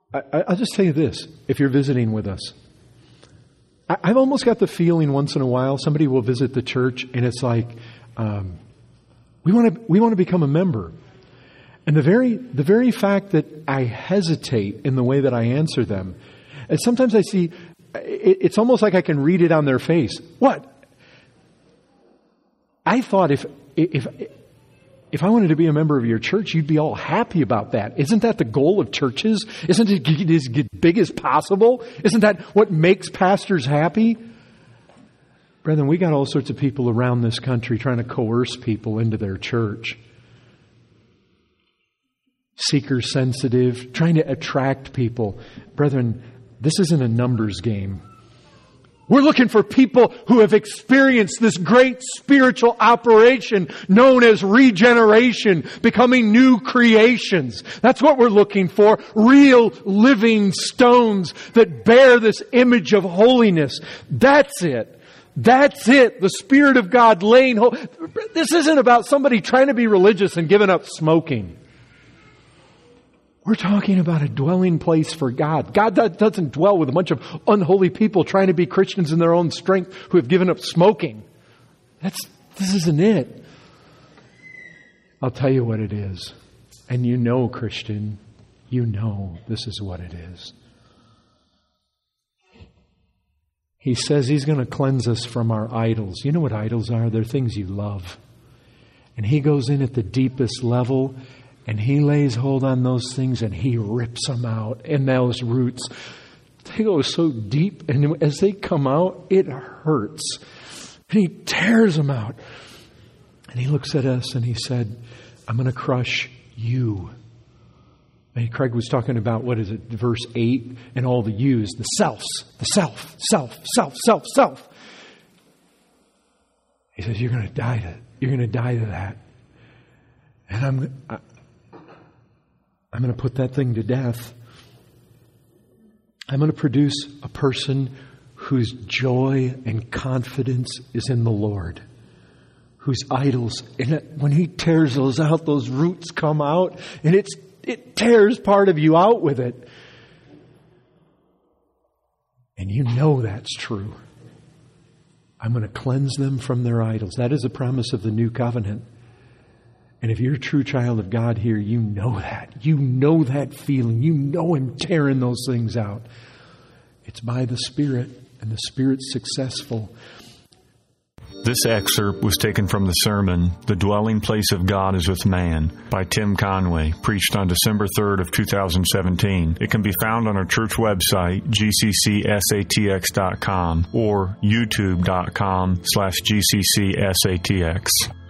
I'll just tell you this, if you're visiting with us. I've almost got the feeling once in a while somebody will visit the church and it's like, we want to become a member. And the very fact that I hesitate in the way that I answer them, and sometimes I see, it's almost like I can read it on their face. What? I thought if I wanted to be a member of your church, you'd be all happy about that. Isn't that the goal of churches? Isn't it as big as possible? Isn't that what makes pastors happy? Brethren, we got all sorts of people around this country trying to coerce people into their church. Seeker sensitive, trying to attract people. Brethren, this isn't a numbers game. We're looking for people who have experienced this great spiritual operation known as regeneration, becoming new creations. That's what we're looking for. Real living stones that bear this image of holiness. That's it. That's it. The Spirit of God laying hold. This isn't about somebody trying to be religious and giving up smoking. We're talking about a dwelling place for God. God doesn't dwell with a bunch of unholy people trying to be Christians in their own strength who have given up smoking. This isn't it. I'll tell you what it is. And you know, Christian, you know this is what it is. He says He's going to cleanse us from our idols. You know what idols are? They're things you love. And He goes in at the deepest level and He lays hold on those things and He rips them out. And those roots, they go so deep. And as they come out, it hurts. And He tears them out. And He looks at us and He said, I'm going to crush you. And Craig was talking about, what is it, verse 8, and all the yous, the self. He says, you're going to die to it. You're going to die to that. And I'm going to put that thing to death. I'm going to produce a person whose joy and confidence is in the Lord, whose idols, and when He tears those out, those roots come out, and it tears part of you out with it. And you know that's true. I'm going to cleanse them from their idols. That is a promise of the new covenant. And if you're a true child of God here, you know that. You know that feeling. You know Him tearing those things out. It's by the Spirit, and the Spirit's successful. This excerpt was taken from the sermon, The Dwelling Place of God is with Man, by Tim Conway, preached on December 3rd of 2017. It can be found on our church website, gccsatx.com, or youtube.com/gccsatx.